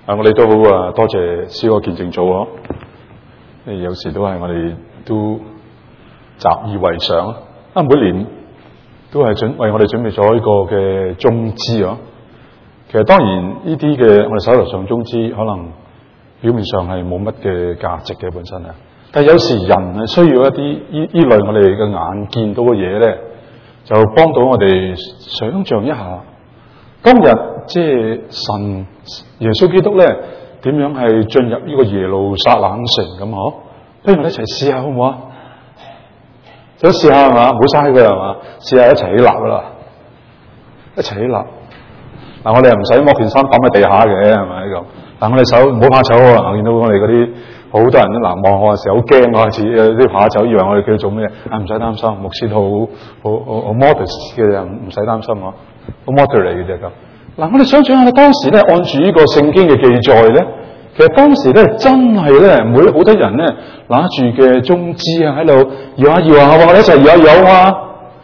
我哋都好多謝詩歌見證組啊！有時都係我哋都習以為常啊！每年都係為我哋準備咗一個嘅中資啊！其實當然呢啲嘅我哋手頭上中資可能表面上係冇乜嘅價值嘅本身啊，但係有時人係需要一啲呢類我哋嘅眼見到嘅嘢咧，就幫到我哋想像一下。當日即係神耶穌基督咧，點樣係進入呢個耶路撒冷城咁嗬？不如我哋一齊試下好唔好啊？想試下係嘛？唔好嘥佢係嘛？試下一齊起立啦！一齊起立。嗱，我哋又唔使剝件衫抌喺地下嘅，係咪咁？嗱，我哋手唔好怕醜喎。我見到我哋嗰啲好多人都望我嘅時候好驚，開始有啲怕醜，以為我哋叫佢做咩？唔使擔心，牧師好 modest 嘅人，唔使擔心我。好 moderate 嘅啫咁。嗱，我哋想象下當時咧，按住呢個聖經嘅記載咧，其實當時咧真係咧，好多人咧拿住嘅棕枝啊喺度搖下搖下，我哋一齊搖下搖啊！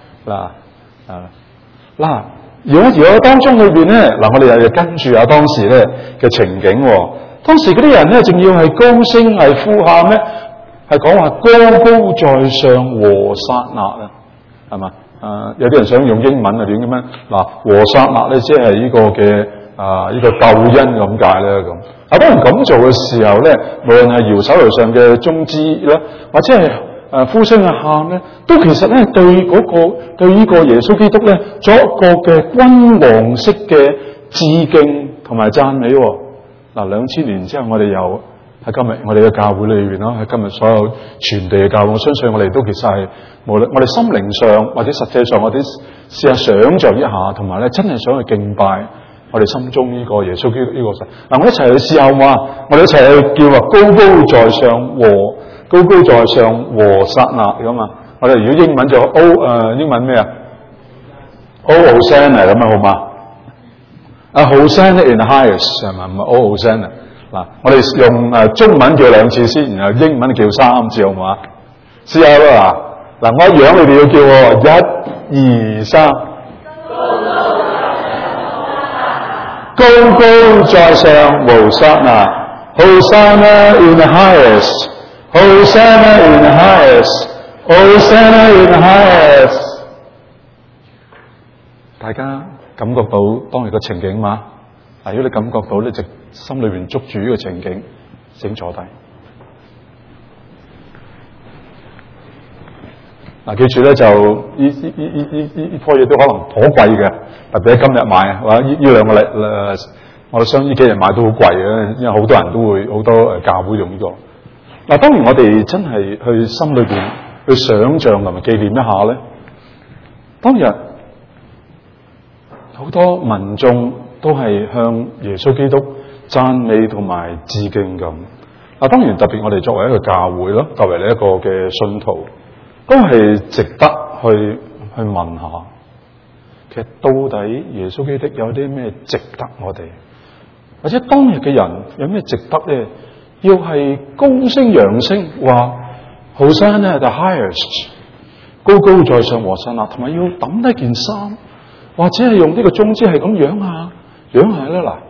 嗱，搖一搖當中裏邊咧，嗱我哋又跟住下當時咧嘅情景。當時嗰啲人咧，仲要係高聲係呼喊咧，係講話高高在上和散那啊，係嘛？有啲人想用英文啊，點咁樣？嗱，和散那咧，即係呢個嘅呢個救恩咁解咧咁。當然咁做嘅時候咧，無論係搖手頭上嘅棕枝啦，或者係呼聲啊喊咧，都其實咧對呢個耶穌基督咧作一個嘅君王式嘅致敬同埋讚美。嗱，2000年之後，我哋又喺今日我哋嘅教會裏邊咯，喺今日所有全地嘅教會，我相信我哋都其實係無論我哋心靈上或者實際上，我哋試下想像一下，同埋咧真係想去敬拜我哋心中呢個耶穌基督呢個神。嗱，我一齊去試下好嘛？我哋一齊去叫話高高在上和撒那咁啊！我哋如果英文就英文咩啊？Hosanna咁啊，好嘛？Hosanna in the highest 係嘛？唔係Hosanna。嗱，我哋用中文叫2次先，然後英文叫3次，好唔好啊？試下啦嗱，我一樣你哋要叫我1、2、3，高高在上和撒那 ，Hosanna in the highest，Hosanna in the highest，Hosanna in the highest。大家感覺到當日嘅情景嘛？如果你感覺到咧，就心裏邊捉住呢個情景，請坐低。記住咧，就呢樖嘢都可能頗貴嘅，特別喺今日買，或者呢兩個禮我相信呢幾日買都好貴嘅，因為好多人都會好多教會用呢個。當然我哋真係去心裏邊去想像同埋紀念一下咧，當日好多民眾都係向耶穌基督讚美同埋致敬咁。當然特別我哋作為一個教會咯，作為一個嘅信徒，都係值得去問下，其實到底耶穌基督有啲咩值得我哋，或者當日嘅人有咩值得咧？要係高聲揚聲話 Hosanna the highest， 高高在上和散那，同埋要抌低件衫，或者係用呢個棕枝係咁揚下啦嗱。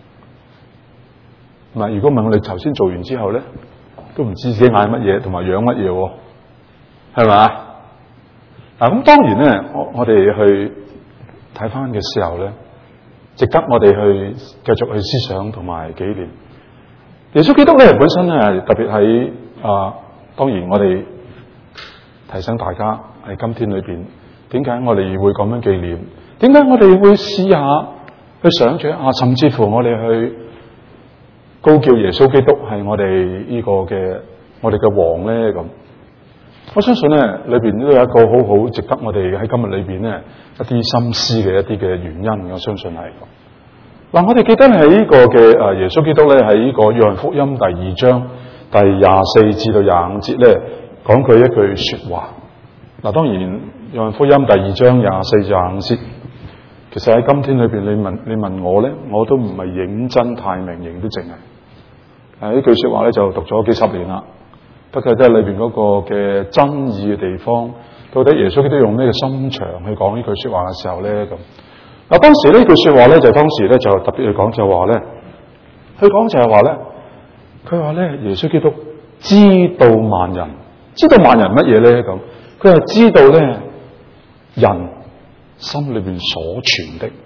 唔係，如果問我哋頭先做完之後咧，都唔知自己嗌乜嘢同埋揚乜嘢喎，係咪？咁當然咧，我哋去睇翻嘅時候咧，值得我哋去繼續去思想同埋紀念耶穌基督咧。本身咧，特別喺當然我哋提醒大家喺今天裏邊，點解我哋會咁樣紀念？點解我哋會試下去想像甚至乎我哋去高叫耶穌基督係我哋呢個嘅我哋嘅王咧咁？我相信咧，裏邊都有一個好好值得我哋喺今日裏邊咧一啲心思嘅一啲嘅原因。我相信係嗱，我哋記得喺呢個嘅耶穌基督咧喺呢個約翰福音第2章第24至到25節咧講佢一句說話。嗱，當然約翰福音第2章24至25節，其實喺今天裏邊你問我咧，我都唔係認真太明認都淨係呢句說話咧就讀咗幾十年啦。不過都係裏邊嗰個嘅爭議嘅地方，到底耶穌基督用咩嘅心腸去講呢句說話嘅時候咧咁？當時呢句說話咧就當時咧就特別去講就話咧， 佢講就係話咧，佢話咧耶穌基督知道萬人，知道萬人乜嘢咧咁？佢係知道咧人心裏邊所存的。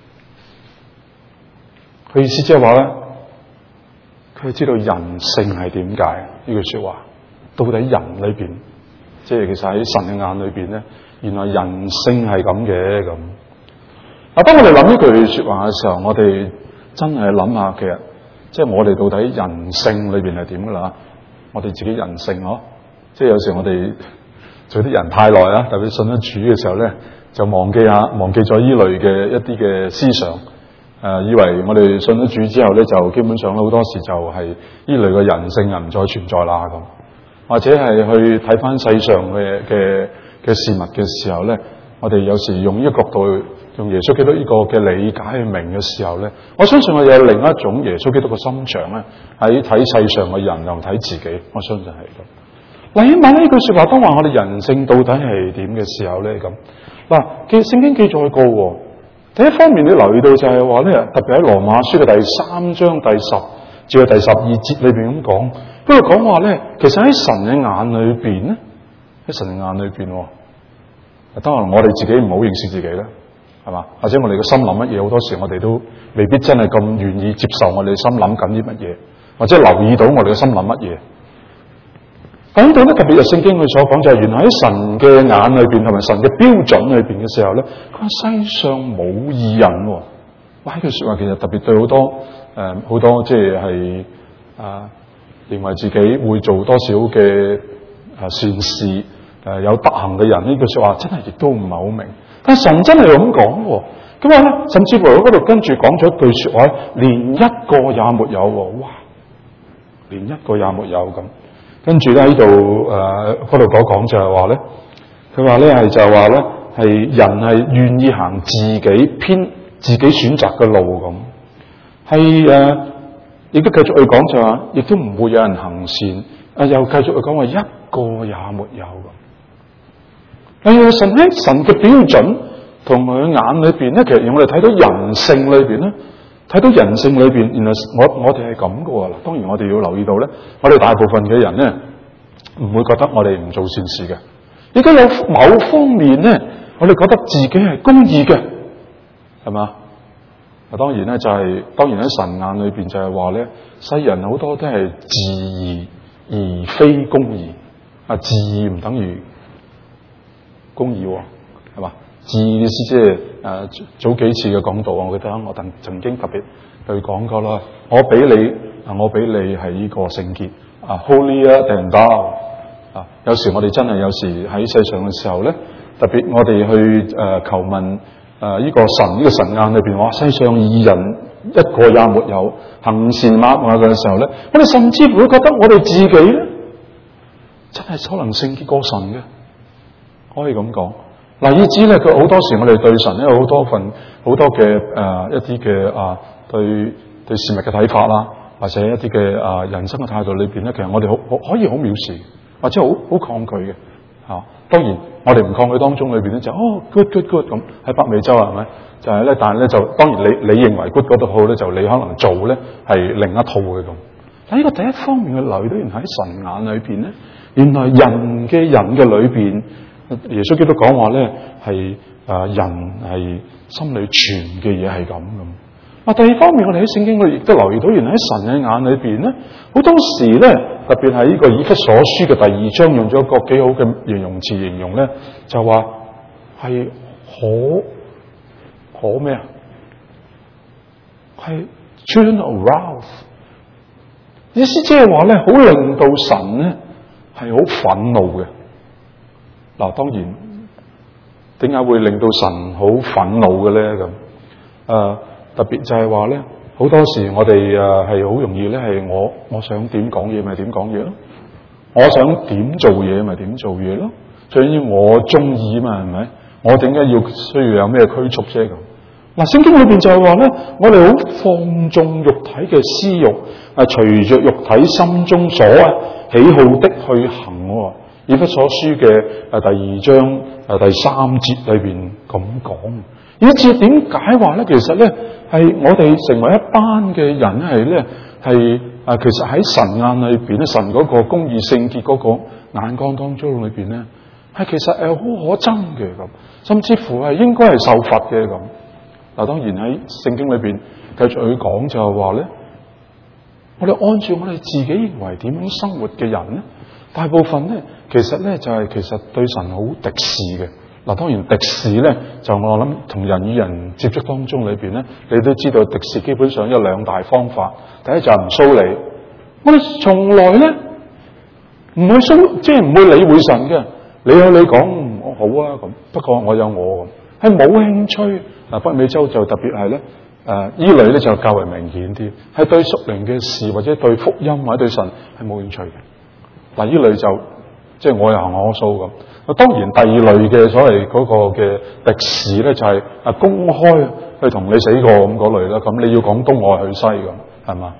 佢意思即係話咧，佢係知道人性係點解呢句說話？到底人裏邊，即係其實喺神嘅眼裏邊咧，原來人性係咁嘅咁。嗱，當我哋諗呢句說話嘅時候，我哋真係諗下，其實即係我哋到底人性裏邊係點噶啦？我哋自己人性嗬，即係有時我哋做啲人太耐啦，特別信咗主嘅時候咧，就忘記咗呢類嘅一啲嘅思想，以為我哋信咗主之後咧，就基本上好多時就係呢類嘅人性啊唔再存在啦咁，或者係去睇翻世上嘅事物嘅時候咧，我哋有時用呢個角度，用耶穌基督呢個嘅理解去明嘅時候咧，我相信我有另一種耶穌基督嘅心腸咧，喺睇世上嘅人又睇自己，我相信係咁。嗱，起碼呢句說話當話我哋人性到底係點嘅時候咧咁，嗱，聖經記載過，第一方面你留意到就係話咧，特別喺羅馬書嘅第3章第10至到第12節裏邊咁講，不過講話咧，其實喺神嘅眼裏邊咧，喺神嘅眼裏邊，當然我哋自己唔好認識自己啦，係嘛？或者我哋嘅心諗乜嘢，好多時我哋都未必真係咁願意接受我哋心諗緊啲乜嘢，或者留意到我哋嘅心諗乜嘢。講到咧，特別係聖經佢所講就係，原來喺神嘅眼裏邊同埋神嘅標準裏邊嘅時候咧，佢話世上冇義人。哇！呢句說話其實特別對好多即係認為自己會做多少嘅善事有德行嘅人，呢句說話真係亦都唔係好明。但係神真係咁講，咁話咧，甚至乎喺嗰度跟住講咗一句說話，連一個也沒有。哇！連一個也沒有咁。跟住咧喺度嗰度講就係話咧，佢話咧係就係話咧係人係願意行自己選擇嘅路咁，係亦都繼續去講就話，亦都唔會有人行善，又繼續去講話一個也沒有咁。神嘅標準同佢眼裏邊咧，其實我哋睇到人性裏邊咧。睇到人性裏邊，原來我哋係咁嘅喎。嗱，當然我哋要留意到咧，我哋大部分嘅人咧唔會覺得我哋唔做善事嘅。亦都有某方面咧，我哋覺得自己係公義嘅，係嘛？嗱，當然咧當然喺神眼裏邊就係話咧，世人好多都係自義而非公義。自義唔等於公義喎，係嘛？自義嘅意思即係早幾次嘅講道，我記得我曾經特別去講過啦。我比你係呢個聖潔holier than thou。有時我哋真係有時喺世上嘅時候咧，特別我哋去求問呢個神眼裏邊話，世上義人一個也沒有，行善惡嘅時候咧，我哋甚至乎會覺得我哋自己咧真係可能聖潔過神嘅，可以咁講。嗱，以至咧，佢好多時我哋對神咧有好多嘅一啲嘅對事物嘅睇法啦，或者一啲嘅人生嘅態度裏邊咧，其實我哋可以好藐視，或者好抗拒嘅嚇。當然我哋唔抗拒當中裏邊咧就good 咁喺北美洲係咪？就係咧，但係咧就當然你認為 good 嗰度好咧，就你可能做咧係另一套嘅咁。但係呢個第一方面嘅留意到，原來喺神眼裏邊咧，原來人嘅裏邊。耶穌基督講話咧，係人係心裏存嘅嘢係咁。第二方面，我哋喺聖經裏亦都留意到，原來喺神嘅眼裏邊咧，好多時咧，特別係呢個以弗所書嘅第2章，用咗一個幾好嘅形容詞形容咧，就話係可咩啊？係 children of wrath， 意思即係話咧，好令到神咧係好憤怒嘅。嗱，當然點解會令到神好憤怒嘅咧？咁特別就係話咧，好多時我哋係好容易咧，係我想點講嘢咪點講嘢咯，我想點做嘢咪點做嘢咯，最緊要我中意嘛，係咪？我點解需要有咩拘束啫？咁嗱，聖經裏邊就係話咧，我哋好放縱肉體嘅私欲，隨着肉體心中所喜好的去行。 以弗所書嘅第2章第3節裏邊咁講。以至點解話咧？其實咧係我哋成為一班嘅人係咧係其實喺神眼裏邊咧，神嗰個公義聖潔嗰個眼光當中裏邊咧，係其實係好可憎嘅咁，甚至乎係應該係受罰嘅咁。嗱，當然喺聖經裏邊繼續去講就係話咧，我哋按照我哋自己認為點樣生活嘅人咧，大部分咧其實咧就係其實對神好敵視嘅。嗱，當然敵視咧就我諗同人與人接觸當中裏邊咧，你都知道敵視基本上有2大方法。第一就係唔騷理，我哋從來咧唔會即係唔會理會神嘅。你有你講，我好啊咁，不過我有我咁，係冇興趣。嗱，北美洲就特別係咧，依類咧就較為明顯啲，係對屬靈嘅事或者對福音或者對神係冇興趣嘅。嗱，依類就即係我又行我素咁。當然第二類嘅所謂嗰個嘅敵視咧，就係公開去同你死過咁嗰類啦。咁你要講東我去西咁，係嘛？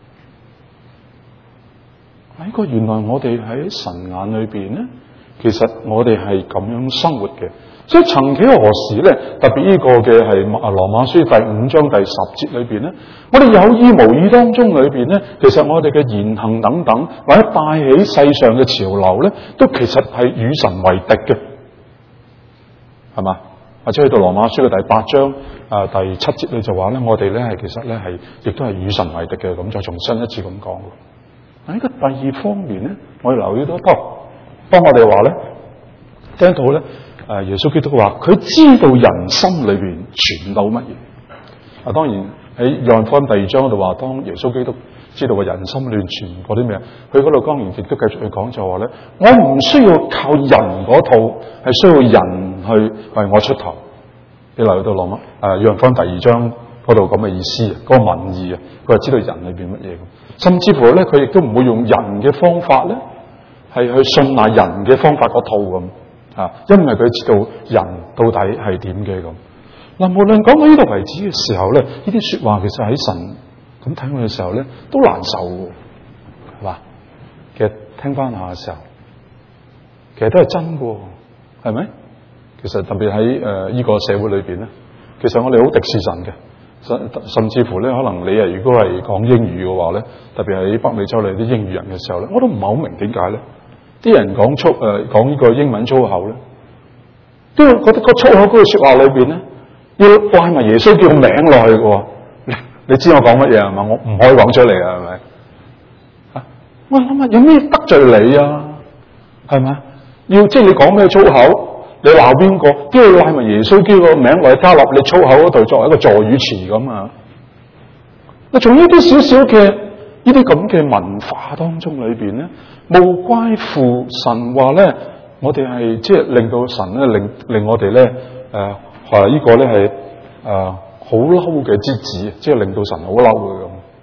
呢個原來我哋喺神眼裏邊咧，其實我哋係咁樣生活嘅。所以曾幾何時咧，特別呢個嘅係羅馬書第5章第10節裏邊咧，我哋有意無意當中裏邊咧，其實我哋嘅言行等等，或者帶起世上嘅潮流咧，都其實係與神為敵嘅，係嘛？或者去到羅馬書嘅第8章第7節咧就話咧，我哋咧係其實咧係亦都係與神為敵嘅，咁再重申一次咁講。喺個第二方面咧，我哋留意到當我哋話咧聽到咧。耶穌基督話佢知道人心裏邊存到乜嘢。當然喺約翰福音第2章嗰度話，當耶穌基督知道個人心亂存嗰啲咩，佢嗰度當然亦都繼續去講就話咧，我唔需要靠人嗰套，係需要人去為我出頭。你留意到羅馬約翰福音第2章嗰度咁嘅意思，嗰個文意啊，佢係知道人裏邊乜嘢，甚至乎咧佢亦都唔會用人嘅方法咧，係去信賴人嘅方法嗰套咁。因為佢知道人到底係點嘅咁。嗱，無論講到呢度為止嘅時候咧，呢啲說話其實喺神咁睇我嘅時候咧，都難受嘅，係嘛？其實聽翻下嘅時候，其實都係真嘅，係咪？其實特別喺呢個社會裏邊咧，其實我哋好敵視神嘅，甚至乎咧，可能你如果係講英語嘅話咧，特別喺北美洲嚟啲英語人嘅時候咧，我都唔係好明點解咧。啲人講呢個英文粗口咧，都覺得個粗口嗰句說話裏邊咧，要賴埋耶穌叫個名落去嘅。你知我講乜嘢係嘛？我唔可以講出嚟啊，係咪？我諗下有咩得罪你啊？係咪？即係你講咩粗口，你鬧邊個，都要賴埋耶穌叫個名落去加落你粗口嗰度，作為一個助語詞咁啊！嗱，從呢啲少少嘅呢啲咁嘅文化當中裏邊咧，無怪乎神話咧，我哋係即係令到神咧，令我哋咧呢個咧係好嬲嘅之子，即係令到神好嬲嘅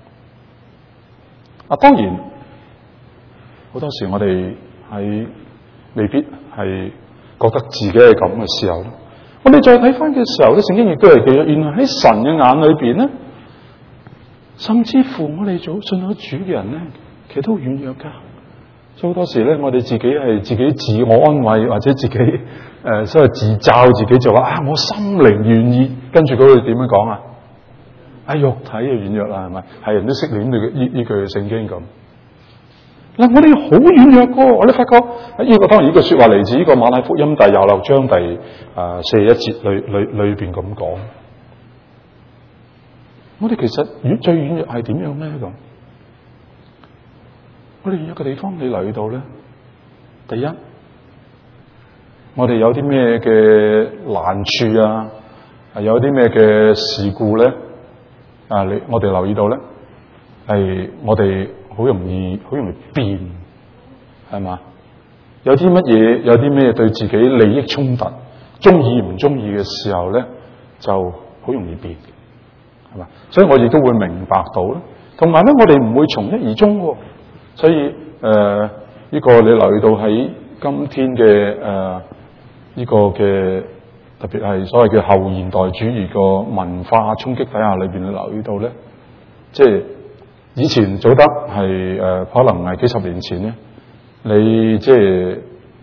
咁。當然好多時我哋係未必係覺得自己係咁嘅時候咧，我哋再睇翻嘅時候咧，聖經亦都係記咗，原來喺神嘅眼裏邊咧，甚至乎我哋信咗主嘅人咧，其實都軟弱噶。所以好多時咧，我哋自己係自己自我安慰，或者自己所謂自嘲自己就話我心靈願意，跟住嗰句點樣講啊？肉體就軟弱啦，係咪？係人都識念呢句聖經咁。嗱，我哋好軟弱噶，我哋發覺呢個當然呢句說話嚟自呢個馬太福音第26章第41節裏邊咁講。我哋其實最軟弱係點樣咧咁？我哋有一個地方你留意到咧，第一，我哋有啲咩嘅難處啊，有啲咩嘅事故咧，我哋留意到咧，係我哋好容易變，係嘛？有啲乜嘢，有啲咩對自己利益衝突，中意唔中意嘅時候咧，就好容易變，係嘛？所以我亦都會明白到咧，同埋咧，我哋唔會從一而終喎。所以呢個你留意到喺今天嘅呢個嘅特別係所謂嘅後現代主義個文化衝擊底下裏邊，你留意到咧，即係以前早得係可能係幾十年前咧，你即係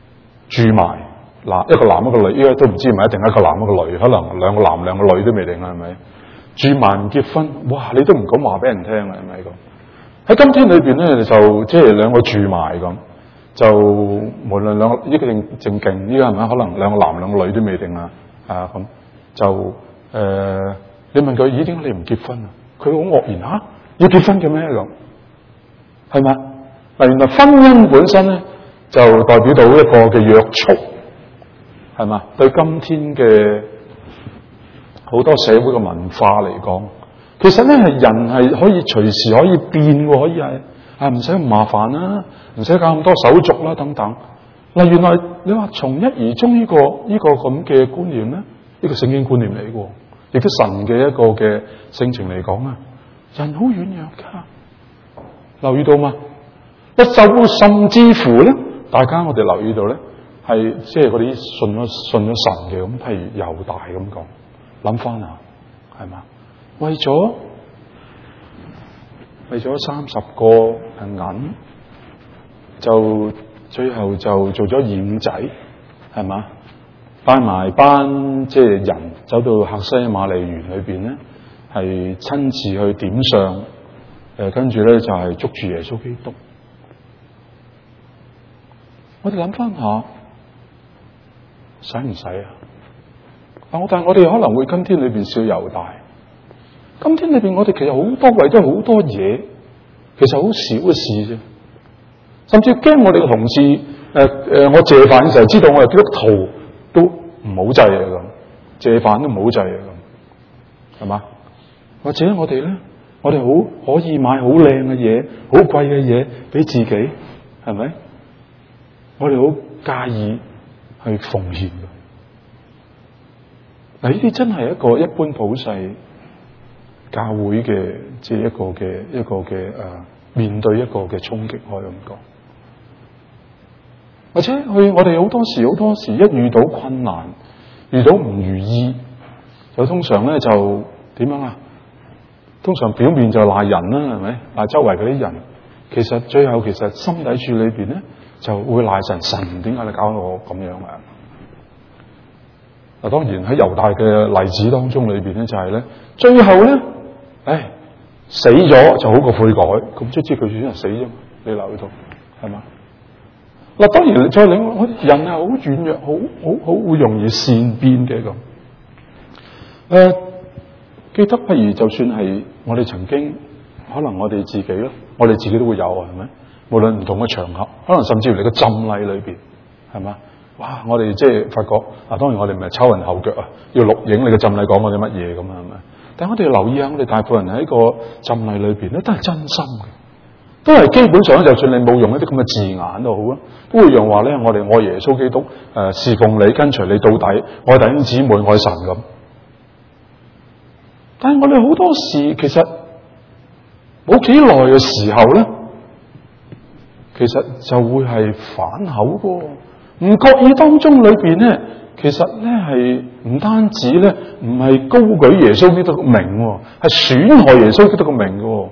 住埋一個男一個女，依家都唔知係咪一定一個男一個女，可能兩個男兩個女都未定啦，係咪？住埋唔結婚，哇！你都唔敢話俾人聽啦，係咪咁？喺今天裏邊咧，就即係兩個住埋咁，就無論兩個呢個正勁，呢個係咪可能兩個男兩個女都未定啊？咁就你問佢咦，點解你唔結婚啊？佢好愕然嚇，要結婚嘅咩咁？係咪？嗱，原來婚姻本身咧就代表到一個嘅約束，係嘛？對今天嘅好多社會嘅文化嚟講，其實咧係人係可以隨時可以變喎，可以係唔使咁麻煩啦，唔使搞咁多手續啦等等。嗱，原來你話從一而終呢個咁嘅觀念咧，呢個聖經觀念嚟嘅，亦都神嘅一個嘅性情嚟講啊，人好軟弱噶，留意到嘛？一就甚至乎咧，大家我哋留意到咧，係即係嗰啲信咗神嘅咁，譬如猶大咁講。諗翻下，係嘛？為咗30個銀，就最後就做咗二五仔，係嘛？帶埋班即係人走到客西馬尼園裏邊咧，係親自去點上，跟住咧就係捉住耶穌基督。我哋諗翻下，使唔使啊？但係我哋可能會今天裏邊笑猶大，今天裏邊我哋其實好多為咗好多嘢，其實好少嘅事啫。甚至驚我哋嘅同事，我謝飯嘅時候知道我係基督徒，都唔好制啊咁，謝飯都唔好制啊咁，係嘛？或者我哋咧，我哋好可以買好靚嘅嘢，好貴嘅嘢俾自己，係咪？我哋好介意去奉獻。嗱，呢啲真係一個一般普世教會嘅，即係一個嘅面對一個嘅衝擊，可以咁講。或者我哋好多時一遇到困難，遇到唔如意，就通常咧就點樣啊？通常表面就賴人啦，係咪？賴周圍嗰啲人，其實最後心底處裏邊咧就會賴神點解你搞到我咁樣啊？嗱，當然喺猶大嘅例子當中裏邊咧，就係咧，最後咧，死咗就好過悔改，咁即係佢選擇死啫嘛，你留意到係嘛？嗱，當然再另外，人係好軟弱，好會容易善變嘅咁。記得不如就算係我哋曾經，可能我哋自己咯，我哋自己都會有啊，係咪？無論唔同嘅場合，可能甚至乎你嘅浸禮裏邊，係嘛？哇！我哋即係發覺當然我哋唔係抽人後腳啊，要錄影你嘅浸禮講我哋乜嘢咁啊，係咪？但係我哋要留意下，我哋大部分人喺個浸禮裏邊咧，都係真心嘅，都係基本上就算你冇用一啲咁嘅字眼都好啊，都會用話咧，我哋愛耶穌基督，侍奉你，跟隨你到底，愛弟兄姊妹，愛神咁。但係我哋好多時其實冇幾耐嘅時候咧，其實就會係反口嘅。唔覺意當中裏邊咧，其實咧係唔單止咧，唔係高舉耶穌基督嘅名，係損害耶穌基督嘅名嘅，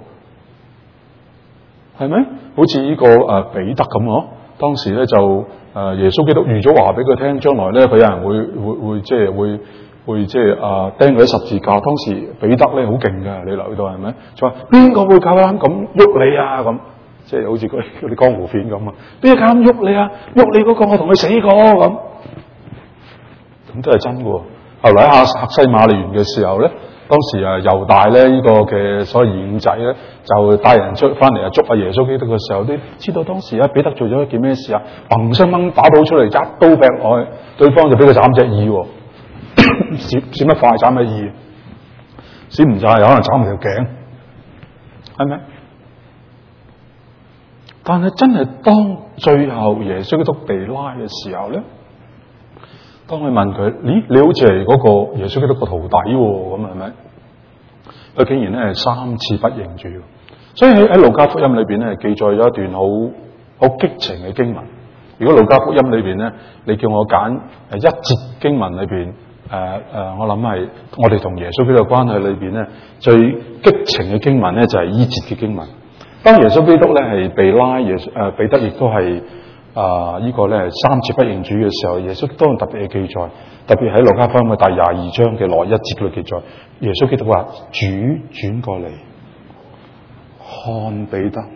係咪？好似呢個彼得咁嗬，當時咧就耶穌基督預咗話俾佢聽，將來咧佢有人會即係會即係釘佢喺十字架。當時彼得咧好勁㗎，你留意到係咪？就話邊個會夠膽咁喐你啊咁？即係好似嗰啲江湖片咁啊！邊個敢喐你啊？喐你嗰個我同佢死過咁，咁都係真嘅。後來喺客西馬尼園嘅時候咧，當時猶大咧呢個嘅所謂二五仔咧，就帶人出翻嚟捉阿耶穌基督嘅時候，你知道當時彼得做咗一件咩事啊？砰聲掹打到出嚟，一刀劈落去，對方就俾佢斬隻耳，閃得快斬隻耳，閃唔晒有可能斬埋條頸，係咪？但係真係當最後耶穌基督被拉嘅時候咧，當佢問佢：咦，你好似係嗰個耶穌基督個徒弟喎？咁係咪？佢竟然咧係3次不認主。所以喺路加福音裏邊咧記載咗一段好激情嘅經文。如果路加福音裏邊咧，你叫我揀一節經文裏邊，我諗係我哋同耶穌基督嘅關係裏邊咧最激情嘅經文咧就係呢節嘅經文。當耶穌基督咧係被拉，彼得亦都係呢個咧3次不認主嘅時候，耶穌都有特別嘅記載，特別喺路加福音嘅第22章嘅1節嗰度記載，耶穌基督話：主轉過嚟看彼得，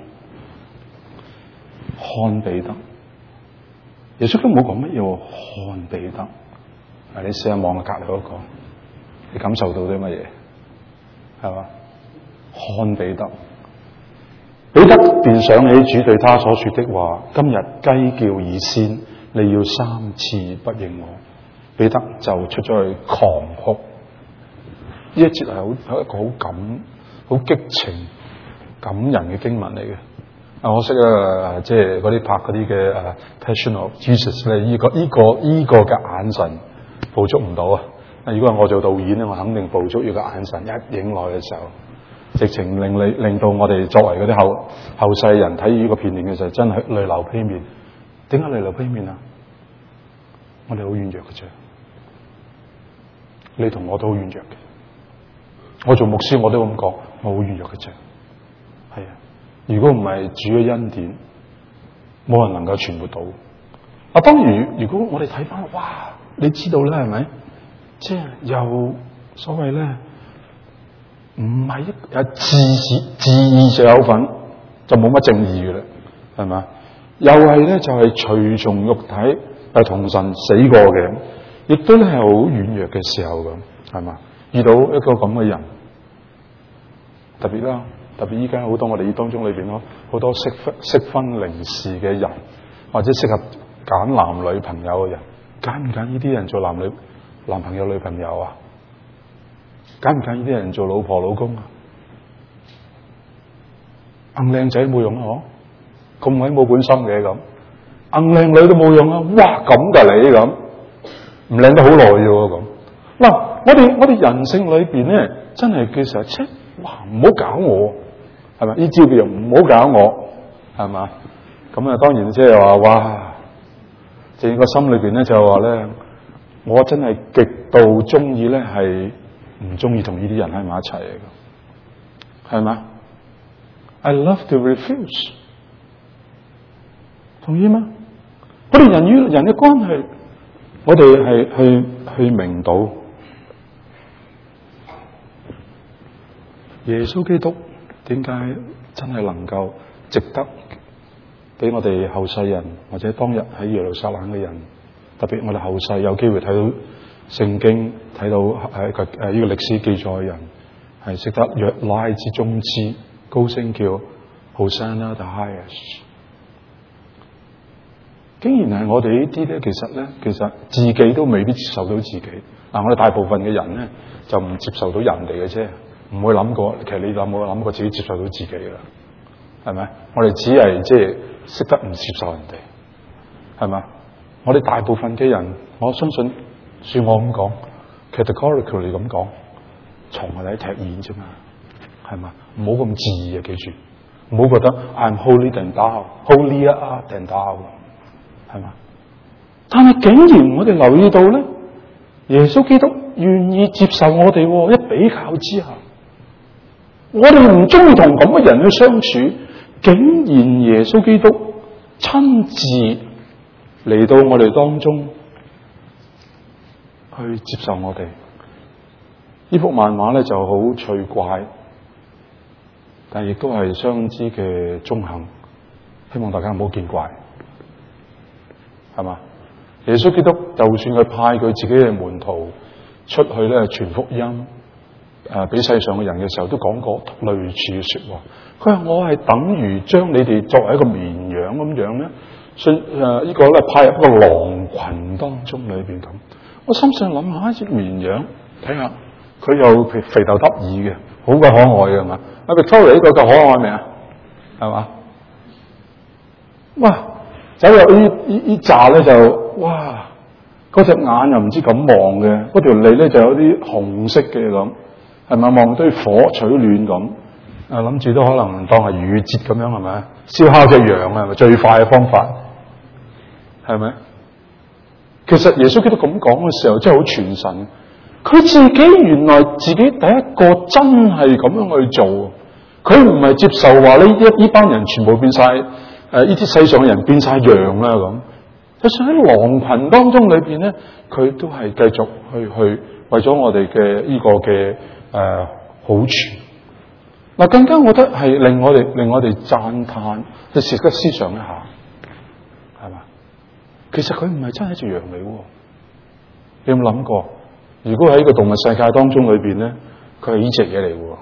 看彼得。耶穌都冇講乜嘢，看彼得。你試下望下隔籬嗰個，你感受到啲乜嘢？係嘛？看彼得。彼得便想起主對他所說的話：今日雞叫以先，你要3次不認我。彼得就出咗去狂哭。呢一節係一個好激情、感人嘅經文嚟嘅。我識即係嗰啲拍嗰啲嘅Passion of Jesus 咧，呢個嘅眼神捕捉唔到啊！如果係我做導演咧，我肯定捕捉呢個眼神一影落嘅時候。直情令到我哋作為嗰啲後世人睇呢個片段嘅時候，真係淚流披面。點解淚流披面啊？我哋好軟弱嘅啫，你同我都好軟弱嘅。我做牧師我都咁講，我好軟弱嘅啫。係啊，如果唔係主嘅恩典，冇人能夠存活到。當然，如果我哋睇翻，哇，你知道咧係咪？即係又所謂咧。唔係自義就有份，就冇乜正義嘅啦，係咪？又係咧就係隨從肉體，同神死過嘅，亦都咧係好軟弱嘅時候咁，係嘛？遇到一個咁嘅人，特別依家好多我哋當中裏邊好多適婚齡事嘅人，或者適合揀男女朋友嘅人，揀唔揀呢啲人做男朋友女朋友啊？揀唔揀呢啲人做老婆老公啊？靚仔冇用啊！咁鬼冇本心嘅咁，靚女都冇用啊！哇咁㗎你咁，唔靚得好耐啫喎咁。嗱，我哋人性裏邊咧，真係其實哇唔好搞我，係咪？呢招叫唔好搞我，係嘛？咁啊，當然即係話哇，即係個心裏邊咧就話咧，我真係極度中意咧係。唔中意同呢啲人喺埋一齊嘅，係咪 ？I love to refuse， 同意嗎？我哋人與人嘅關係，我哋係去明到耶穌基督點解真係能夠值得俾我哋後世人或者當日喺耶路撒冷嘅人，特別我哋後世有機會睇到。聖經睇到呢個歷史記載嘅人係識得約拉之中之高聲叫 Hosanna the highest， 竟然係我哋呢啲咧，其實自己都未必接受到自己。我哋大部分嘅人咧就唔接受到人哋嘅啫，唔會諗過。其實你有冇諗過自己接受到自己㗎？係咪？我哋只係即係識得唔接受人哋，係咪？我哋大部分嘅人，我相信。算我咁講 ，categorically 咁講，蟲係嚟踢毽啫嘛，係嘛？唔好咁自義啊！記住，唔好覺得 I'm holier than thou，holier than thou，係嘛？但係竟然我哋留意到咧，耶穌基督願意接受我哋，一比較之下，我哋唔中意同咁嘅人去相處，竟然耶穌基督親自嚟到我哋當中。去接受我哋呢幅漫畫咧就好趣怪，但亦都係相當之嘅中肯，希望大家唔好見怪，係嘛？耶穌基督就算佢派佢自己嘅門徒出去咧傳福音，俾世上嘅人嘅時候，都講過類似嘅說話。佢話我係等於將你哋作為一個綿羊咁樣咧，呢個咧派入一個狼群當中裏邊咁。我心上諗下，一隻綿羊，睇下佢又肥頭耷耳嘅，好鬼可愛嘅係嘛？Victoria 呢個夠可愛未啊？係嘛？哇！走入呢紮咧就哇，嗰隻眼又唔知咁望嘅，嗰條脷咧就有啲紅色嘅咁，係咪望堆火取暖咁？諗住都可能當係逾越節咁樣係咪？燒烤隻羊係咪最快嘅方法？係咪？其實耶穌基督咁講嘅時候真係好傳神，佢自己原來自己第一個真係咁樣去做，佢唔係接受話呢班人全部變晒呢啲世上嘅人變晒羊啦咁。就算喺狼群當中裏邊咧，佢都係繼續去為咗我哋嘅呢個嘅好處。嗱，更加我覺得係令我哋讚嘆，你值得思想一下，係嘛？其實佢唔係真係一隻羊嚟喎。你有冇諗過？如果喺呢個動物世界當中裏邊咧，佢係呢隻嘢嚟喎，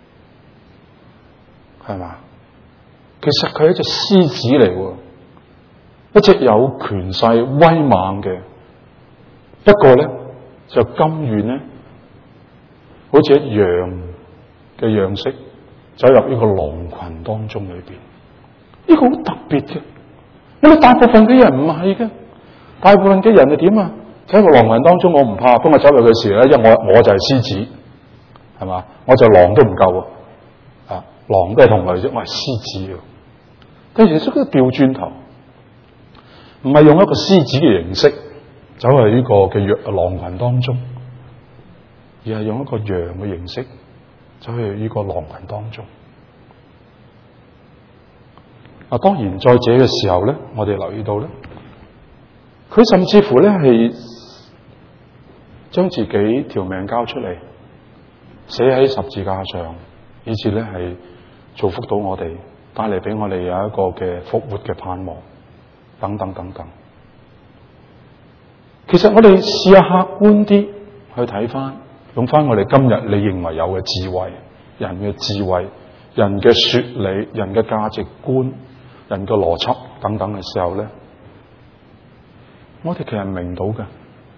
係嘛？其實佢係一隻獅子嚟喎，一隻有權勢威猛嘅。不過咧，就甘願咧，好似一羊嘅樣式，走入呢個狼群當中裏邊。呢個好特別嘅。我哋大部分嘅人唔係嘅，大部分嘅人係點啊？喺個狼群當中，我唔怕，當我走入嘅時候咧，因為我就係獅子，係嘛？我就狼都唔夠啊！狼都係同類啫，我係獅子。但係耶穌都調轉頭，唔係用一個獅子嘅形式走去呢個嘅狼群當中，而係用一個羊嘅形式走去呢個狼群當中。當然在這嘅時候咧，我哋留意到咧，佢甚至乎咧係將自己條命交出嚟，寫喺十字架上，以至咧係造福到我哋，帶嚟俾我哋有一個嘅復活嘅盼望，等等等等。其實我哋試下客觀啲去睇翻，用翻我哋今日你認為有嘅智慧，人嘅智慧、人嘅說理、人嘅價值觀、人嘅邏輯等等嘅時候咧，我哋其實明到嘅。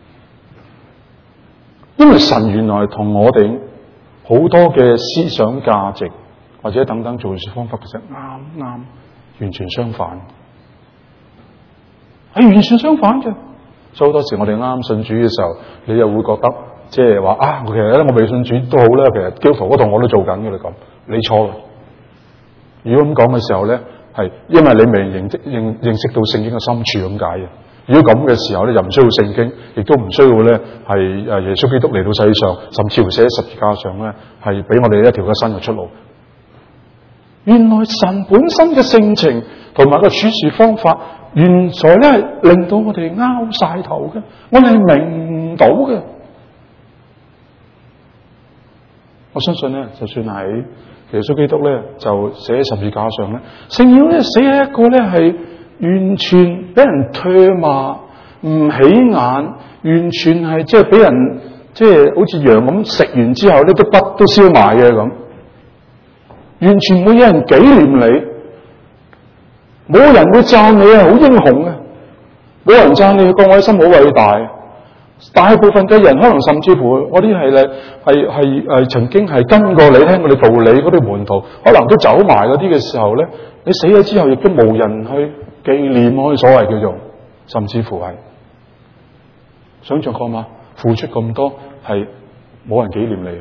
因為神原來同我哋好多嘅思想價值或者等等做事方法，其實啱完全相反，係完全相反嘅。所以好多時我哋啱信主嘅時候，你又會覺得即係話啊，其實咧我未信主都好啦，其實基督徒嗰度我都做緊嘅啦咁，你錯啦。如果咁講嘅時候咧，係因為你未認識到聖經嘅深處咁解嘅。如果咁嘅時候咧，就唔需要聖經，亦都唔需要咧係耶穌基督嚟到世上，甚至乎寫喺十字架上咧，係俾我哋一條嘅新嘅出路。原來神本身嘅性情同埋個處事方法，原來咧令到我哋拗晒頭嘅，我哋係明唔到嘅。我相信咧，就算係耶穌基督咧，就寫喺十字架上咧，聖經咧寫喺一個咧係完全俾人唾罵唔起眼，完全係即係俾人即係好似羊咁食完之後咧都骨都燒埋嘅咁，完全冇有人紀念你，冇人會讚你係好英雄嘅，冇人讚你個愛心好偉大。大部分嘅人可能甚至乎嗰啲係曾經係跟過你聽過你道理嗰啲門徒，可能都走埋嗰啲嘅時候咧，你死咗之後亦都冇人去紀念，我哋所謂叫做，甚至乎係想象過嘛？付出咁多係冇人紀念你。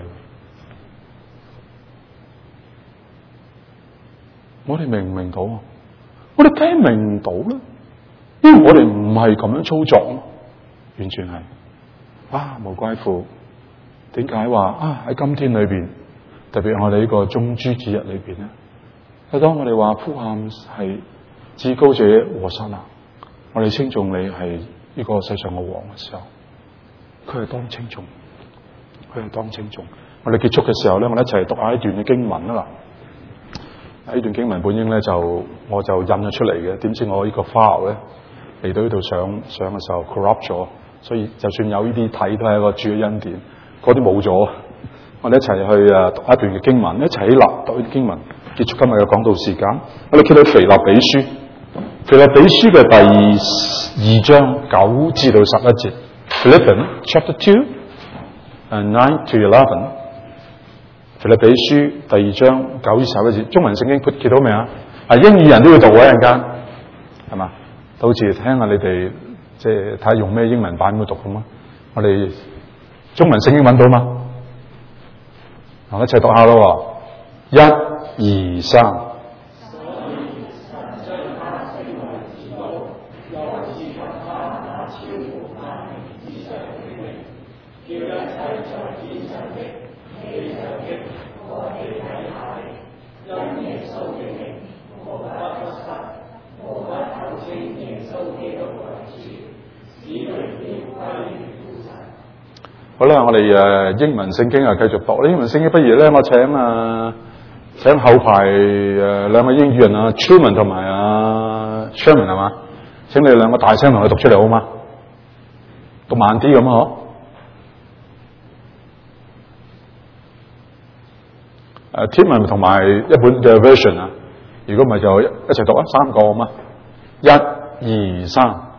我哋明唔明到啊？我哋梗係明唔到啦，因為我哋唔係咁樣操作，完全係無怪乎點解話喺今天裏邊，特別我哋呢個中諸節日裏邊咧，係當我哋話呼喊係至高者和散那，我哋稱頌你係呢個世上嘅王嘅時候，佢係當稱頌，佢係當稱頌。我哋結束嘅時候咧，我哋一齊讀下一段嘅經文啦。呢段經文本應咧我就印咗出嚟嘅，點知我呢個 file 咧嚟到呢度上嘅時候 corrupt 咗，所以就算有呢啲睇都係一個主嘅恩典，嗰啲冇咗。我哋一齊去讀一段嘅經文，一齊起立讀呢啲經文，結束今日嘅講道時間。我哋見到腓立比書，腓立比書嘅第2章9至到11節 ，Philippians chapter 2 and 9 to 11。腓立比書第2章9至11節，中文聖經見到未啊？英語人都要讀一陣間，係嘛？到時聽下你哋即係睇下用咩英文版去讀咁啊？我哋中文聖經揾到嗎？我一齊讀下咯，1、2、3。 好啦，我哋英文聖經繼續讀。英文聖經不如咧，我請後排兩個英語人啊 Truman 同埋Sherman 係嘛？請你哋兩個大聲同佢讀出嚟好嗎？讀慢啲咁嗬。Truman 同埋一本嘅 version 啊，如果唔係就一齊讀啊，3個好嗎？1、2、3。